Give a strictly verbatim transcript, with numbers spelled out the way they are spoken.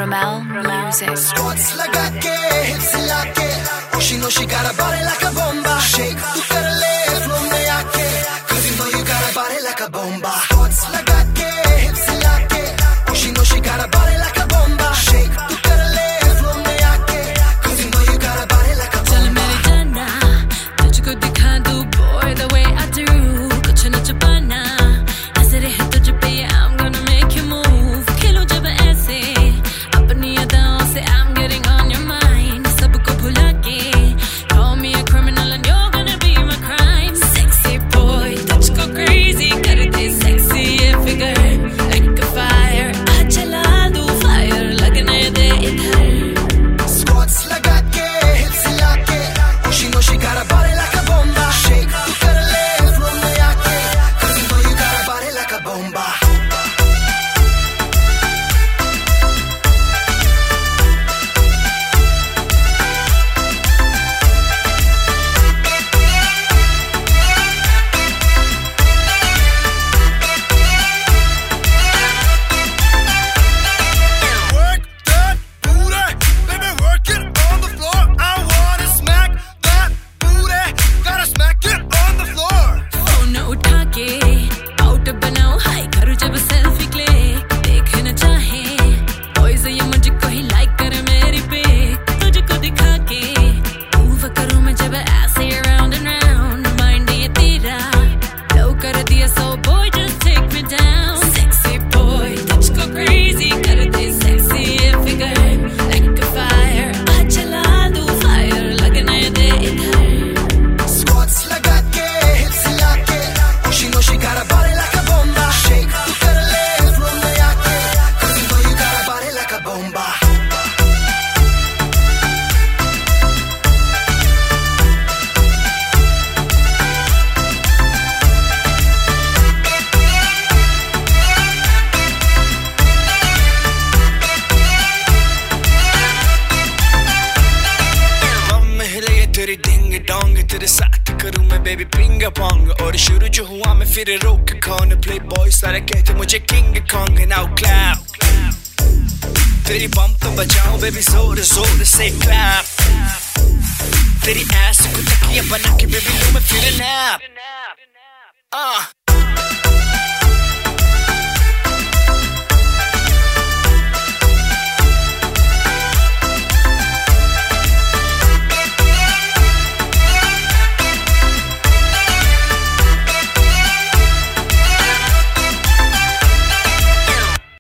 Romel Music. Squats लगा के hips हिला के she know she got a body like a bomba. Shake तू कर ले flow में आके cause you know you got a body like a bomba. Squats लगा के hips हिला के she know she got a body like a bomba. Shake तू कर ले flow में आके cause you know you got a body like a bomba. चल मेरी जाना तुझको दिखा दूं boy the way I do. कुछ न छुपाना ऐसे रहे तुझ पे I'm gonna make you move. खेलो जब ऐसे अपनी अदाओं से I'm getting on your mind. सबको भुला के call me a criminal and you're gonna be my crime. Sexy boy तुझको crazy कर दे sexy ये figure like a fire. आ चला दूं fire लगने दे इधर. Squats लगा के hips हिला के she know she got a body like a bomba. Shake तू कर ले flow में आके cause you know you got a body like a bomba. तेरी डिंग डोंग तेरे साथ करूं मैं बेबी पिंग पोंग. और शुरू जो हुआ मैं फिर रोक कौन. प्ले बॉय सारे कहते मुझे किंग कॉन्ग. नाउ क्लैप तेरी बम तो बजाओ बेबी जोर जोर से क्लैप. तेरी ऐस को तकिया बना के बेबी लूं मैं फिर नैप.